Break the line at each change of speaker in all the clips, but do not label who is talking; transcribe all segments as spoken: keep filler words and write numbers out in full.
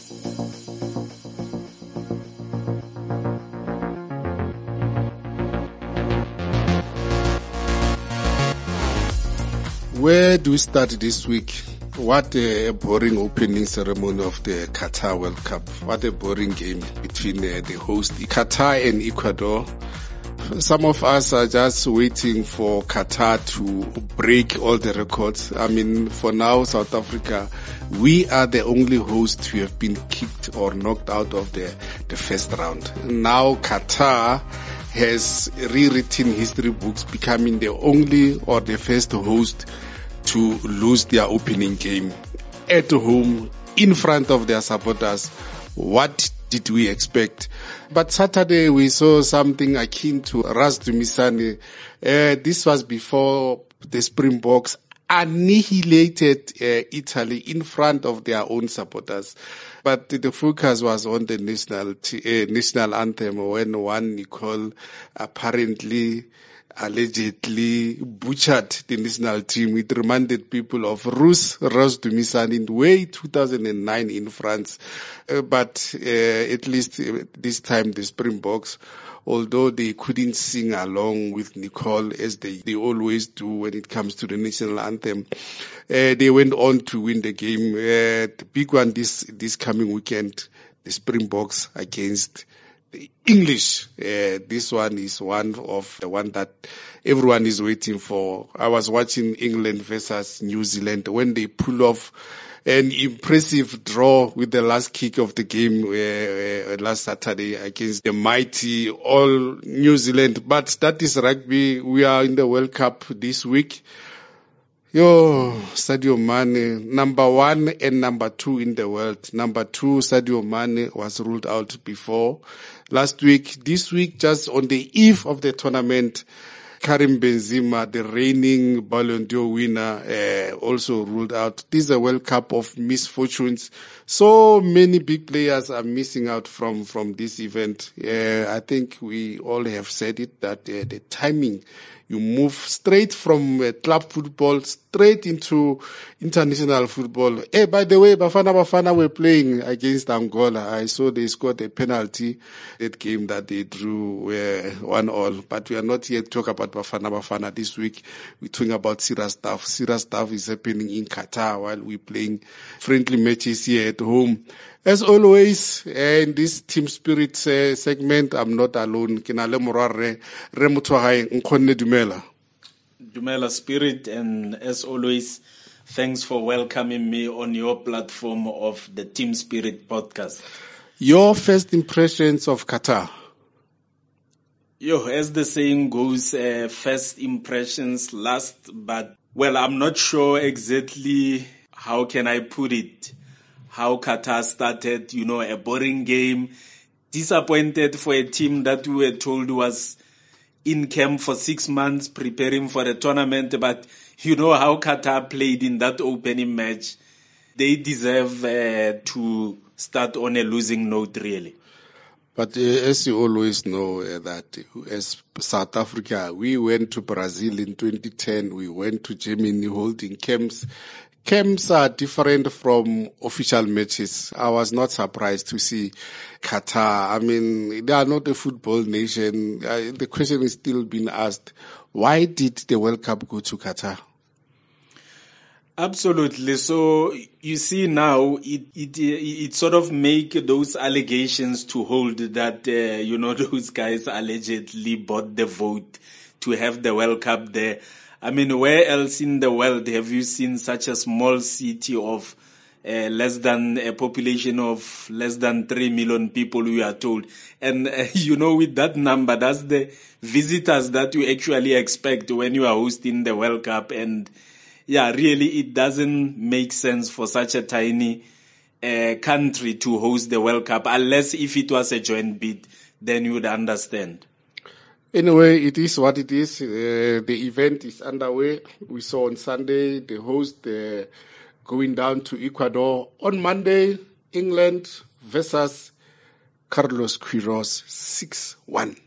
Where do we start this week? What a boring opening ceremony of the Qatar World Cup. What a boring game between uh, the host Qatar and Ecuador. Some of us are just waiting for Qatar to break all the records. I mean, for now, South Africa, we are the only host who have been kicked or knocked out of the, the first round. Now Qatar has rewritten history books, becoming the only or the first host to lose their opening game at home in front of their supporters. What did we expect? But Saturday we saw something akin to Ras Dumisani. Uh, this was before the Springboks annihilated uh, Italy in front of their own supporters. But the focus was on the national t- uh, national anthem when one Nicole apparently allegedly butchered the national team. It reminded people of Rus Ras Dumisani in way two thousand nine in France. Uh, but uh, at least uh, this time the Springboks, although they couldn't sing along with Nicole as they, they always do when it comes to the national anthem, uh, they went on to win the game. Uh, the big one this this coming weekend, the Springboks against the English. Uh, this one is one of the one that everyone is waiting for. I was watching England versus New Zealand when they pull off an impressive draw with the last kick of the game uh, uh, last Saturday against the mighty all New Zealand. But that is rugby. We are in the World Cup this week. Yo, Sadio Mane, number one and number two in the world. Number two, Sadio Mane was ruled out before last week. This week, just on the eve of the tournament, Karim Benzema, the reigning Ballon d'Or winner, uh, also ruled out. This is a World Cup of misfortunes. So many big players are missing out from, from this event. Uh, I think we all have said it, that uh, the timing, you move straight from uh, club football straight into international football. Hey, by the way, Bafana Bafana were playing against Angola. I saw they scored a penalty that game that they drew uh, one all. But we are not yet talking about Bafana Bafana this week. We're talking about serious stuff. Serious stuff is happening in Qatar while we're playing friendly matches here at home. As always, uh, in this team spirit uh, segment, I'm not alone. Kinale morare re motho wa gae nkgonne dumela.
Dumela Spirit, and as always, thanks for welcoming me on your platform of the Team Spirit podcast.
Your first impressions of Qatar?
Yo, as the saying goes, uh, first impressions last, but well, I'm not sure exactly how can I put it. How Qatar started, you know, a boring game. Disappointed for a team that we were told was in camp for six months preparing for the tournament. But you know how Qatar played in that opening match. They deserve uh, to start on a losing note, really.
But uh, as you always know, uh, that as South Africa, we went to Brazil in twenty ten. We went to Germany holding camps. Camps are different from official matches. I was not surprised to see Qatar. I mean, they are not a football nation. Uh, the question is still being asked, why did the World Cup go to Qatar?
Absolutely. So you see now, it it it sort of make those allegations to hold that uh, you know those guys allegedly bought the vote to have the World Cup there. I mean, where else in the world have you seen such a small city of uh, less than a population of less than three million people, we are told. And, uh, you know, with that number, that's the visitors that you actually expect when you are hosting the World Cup. And, yeah, really, it doesn't make sense for such a tiny uh, country to host the World Cup, unless if it was a joint bid, then you would understand.
Anyway, it is what it is. Uh, the event is underway. We saw on Sunday the host uh, going down to Ecuador. On Monday, England versus Carlos Queiroz, six one.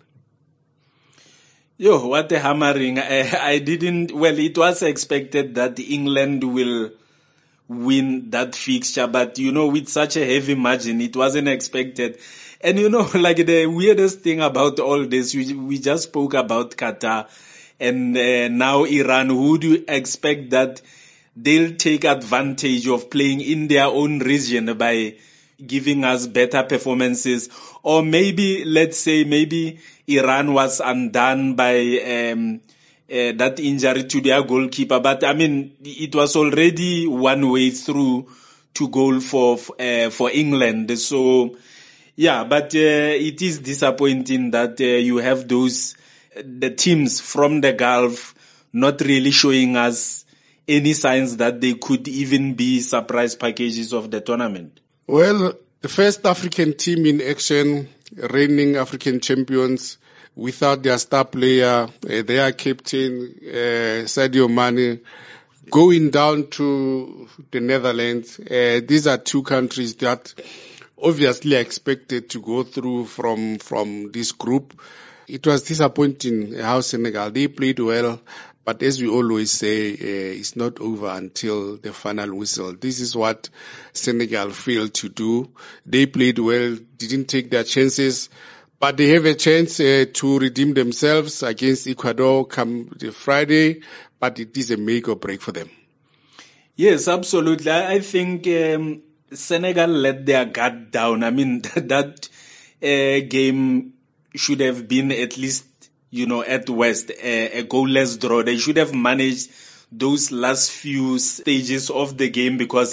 Yo, what a hammering. I, I didn't, well, it was expected that England will win that fixture. But, you know, with such a heavy margin, it wasn't expected. And, you know, like the weirdest thing about all this, we, we just spoke about Qatar and uh, now Iran. Who do you expect that they'll take advantage of playing in their own region by giving us better performances? Or maybe, let's say, maybe Iran was undone by um, uh, that injury to their goalkeeper. But, I mean, it was already one way through to goal for uh, for England. So, yeah, but uh, it is disappointing that uh, you have those, the teams from the Gulf not really showing us any signs that they could even be surprise packages of the tournament.
Well, the first African team in action, reigning African champions, without their star player, uh, their captain, uh, Sadio Mane, going down to the Netherlands. Uh, these are two countries that obviously expected to go through from from this group. It was disappointing how Senegal, they played well, but as we always say, uh, it's not over until the final whistle. This is what Senegal failed to do. They played well, didn't take their chances, but they have a chance uh, to redeem themselves against Ecuador come the Friday, but it is a make or break for them.
Yes, absolutely. I think um, Senegal let their guard down. I mean, that uh, game should have been at least, you know, at worst, a, a goalless draw. They should have managed those last few stages of the game, because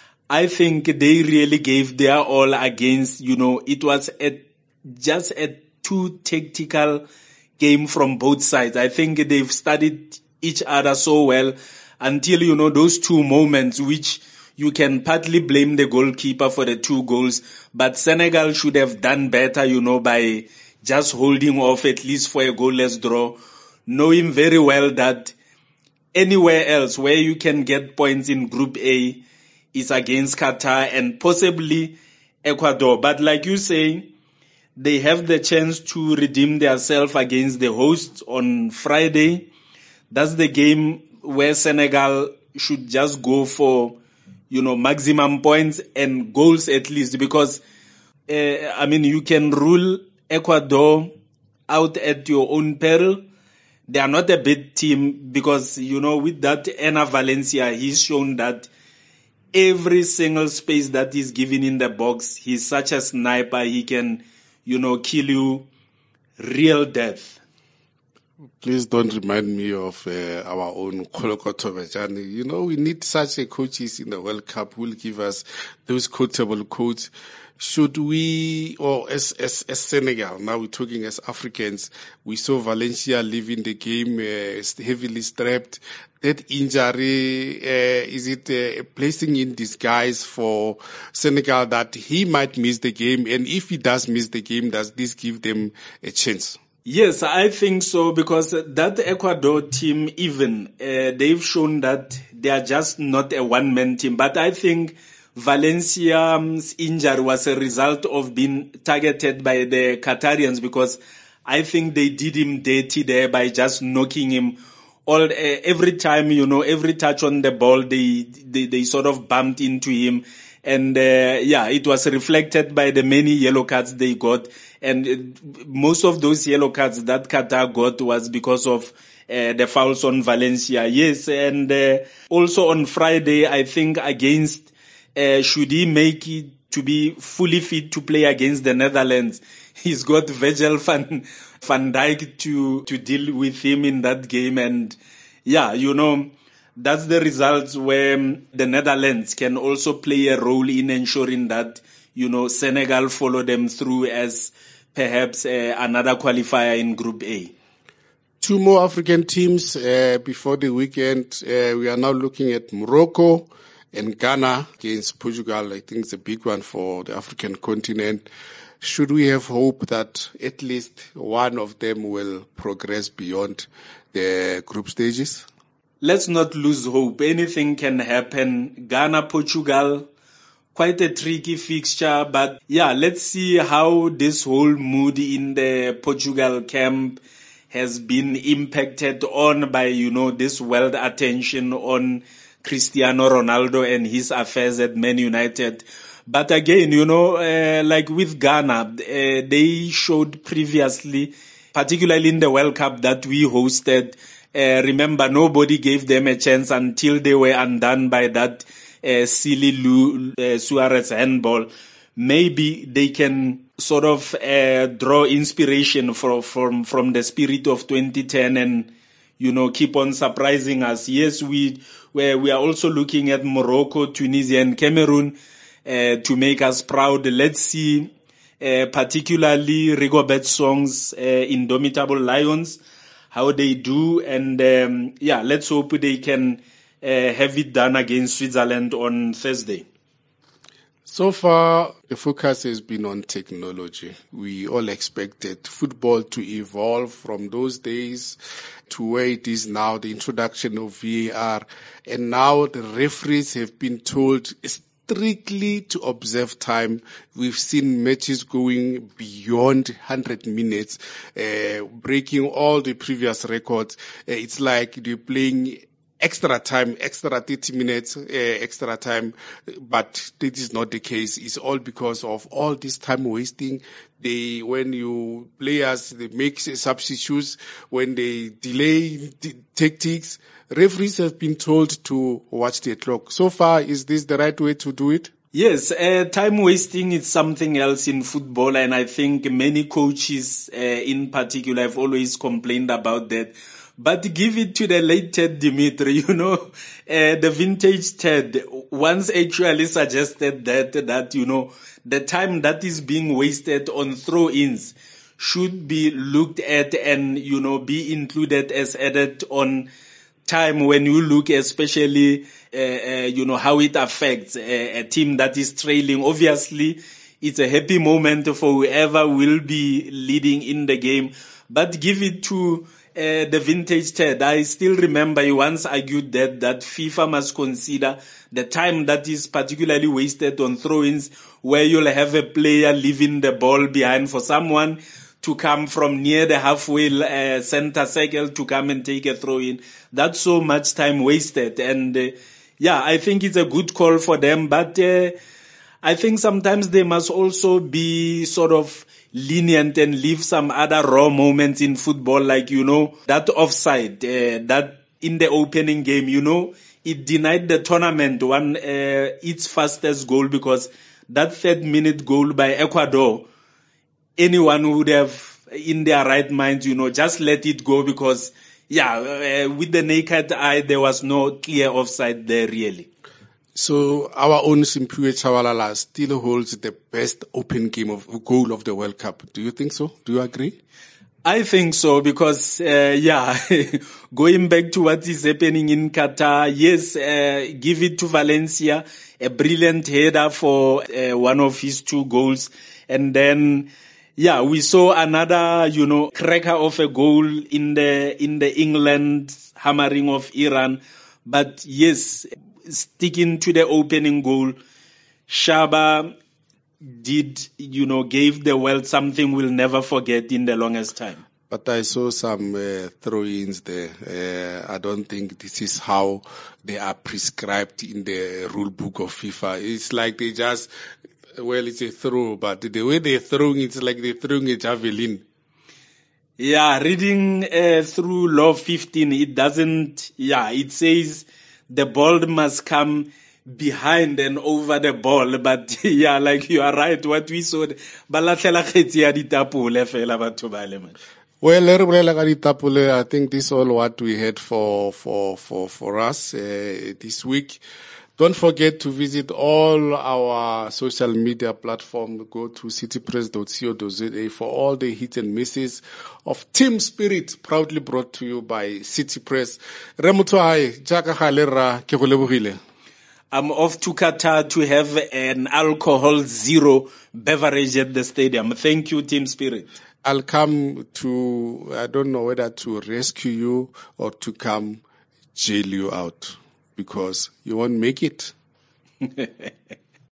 I think they really gave their all against, you know, it was a, just a too tactical game from both sides. I think they've studied each other so well until, you know, those two moments, which you can partly blame the goalkeeper for the two goals, but Senegal should have done better, you know, by just holding off at least for a goalless draw, knowing very well that anywhere else where you can get points in Group A is against Qatar and possibly Ecuador. But like you say, they have the chance to redeem themselves against the hosts on Friday. That's the game where Senegal should just go for, you know, maximum points and goals at least, because, uh, I mean, you can rule Ecuador out at your own peril. They are not a big team because, you know, with that Enner Valencia, he's shown that every single space that is given in the box, he's such a sniper. He can, you know, kill you real death.
Please don't remind me of uh, our own Kolokoto Vejani. You know, we need such a coaches in the World Cup who will give us those quotable quotes. Should we, or as, as, as Senegal, now we're talking as Africans, we saw Valencia leaving the game uh, heavily strapped. That injury, uh, is it a blessing in disguise for Senegal that he might miss the game? And if he does miss the game, does this give them a chance?
Yes, I think so, because that Ecuador team, even, uh, they've shown that they are just not a one-man team. But I think Valencia's injury was a result of being targeted by the Qatarians, because I think they did him dirty there by just knocking him all, uh, every time, you know, every touch on the ball, they, they, they sort of bumped into him. And, uh, yeah, it was reflected by the many yellow cards they got. And uh, most of those yellow cards that Qatar got was because of uh, the fouls on Valencia. Yes, and uh, also on Friday, I think against, uh, should he make it to be fully fit to play against the Netherlands, he's got Virgil van, van Dijk to, to deal with him in that game. And, yeah, you know, that's the results where the Netherlands can also play a role in ensuring that, you know, Senegal follow them through as perhaps uh, another qualifier in Group A.
Two more African teams uh, before the weekend. Uh, we are now looking at Morocco and Ghana against Portugal. I think it's a big one for the African continent. Should we have hope that at least one of them will progress beyond the group stages?
Let's not lose hope. Anything can happen. Ghana, Portugal, quite a tricky fixture. But yeah, let's see how this whole mood in the Portugal camp has been impacted on by, you know, this world attention on Cristiano Ronaldo and his affairs at Man United. But again, you know, uh, like with Ghana, uh, they showed previously, particularly in the World Cup that we hosted, uh, remember nobody gave them a chance until they were undone by that uh, silly Lu, uh, Suarez handball. Maybe they can sort of uh, draw inspiration from, from, from the spirit of twenty ten and, you know, keep on surprising us. Yes, we, we, we are also looking at Morocco, Tunisia and Cameroon uh, to make us proud. Let's see, uh, particularly Rigobert Song's uh, Indomitable Lions, how they do. And, um, yeah, let's hope they can uh, have it done against Switzerland on Thursday.
So far, the focus has been on technology. We all expected football to evolve from those days to where it is now, the introduction of V A R. And now the referees have been told strictly to observe time. We've seen matches going beyond one hundred minutes, uh, breaking all the previous records. Uh, it's like they're playing extra time, extra thirty minutes, uh, extra time, but this is not the case. It's all because of all this time wasting. They, when you players, they make substitutes, when they delay the tactics, referees have been told to watch the clock. So far, is this the right way to do it?
Yes, uh, time wasting is something else in football, and I think many coaches, uh, in particular, have always complained about that. But give it to the late Ted Dimitri, you know, uh, the vintage Ted once actually suggested that, that, you know, the time that is being wasted on throw-ins should be looked at and, you know, be included as added on time when you look especially, uh, uh, you know, how it affects a, a team that is trailing. Obviously, it's a happy moment for whoever will be leading in the game, but give it to Uh, the vintage Ted. I still remember he once argued that, that FIFA must consider the time that is particularly wasted on throw-ins where you'll have a player leaving the ball behind for someone to come from near the halfway uh, center circle to come and take a throw-in. That's so much time wasted. And uh, yeah, I think it's a good call for them, but uh, I think sometimes they must also be sort of lenient and leave some other raw moments in football, like, you know, that offside, uh, that in the opening game, you know, it denied the tournament one, uh, its fastest goal, because that third minute goal by Ecuador, anyone would have in their right mind, you know, just let it go, because yeah, uh, with the naked eye, there was no clear offside there really.
So our own Simphiwe Tshabalala still holds the best open game of goal of the World Cup. Do you think so? Do you agree?
I think so, because, uh, yeah, going back to what is happening in Qatar, yes, uh, give it to Valencia, a brilliant header for uh, one of his two goals. And then, yeah, we saw another, you know, cracker of a goal in the, in the England hammering of Iran. But yes, sticking to the opening goal, Shaba did, you know, gave the world something we'll never forget in the longest time.
But I saw some uh, throw-ins there. Uh, I don't think this is how they are prescribed in the rule book of FIFA. It's like they just, well, it's a throw, but the way they're throwing, it's like they're throwing a javelin.
Yeah, reading uh, through Law fifteen, it doesn't, yeah, it says the ball must come behind and over the ball, but yeah, like you are right, what we saw,
well, I think this is all what we had for for for for us uh, this week. Don't forget to visit all our social media platforms. Go to citypress dot co dot za for all the hits and misses of Team Spirit, proudly brought to you by City Press. Remutuai, Jaka Halera, ke go lebogile.
I'm off to Qatar to have an alcohol zero beverage at the stadium. Thank you, Team Spirit.
I'll come to, I don't know whether to rescue you or to come jail you out, because you won't make it.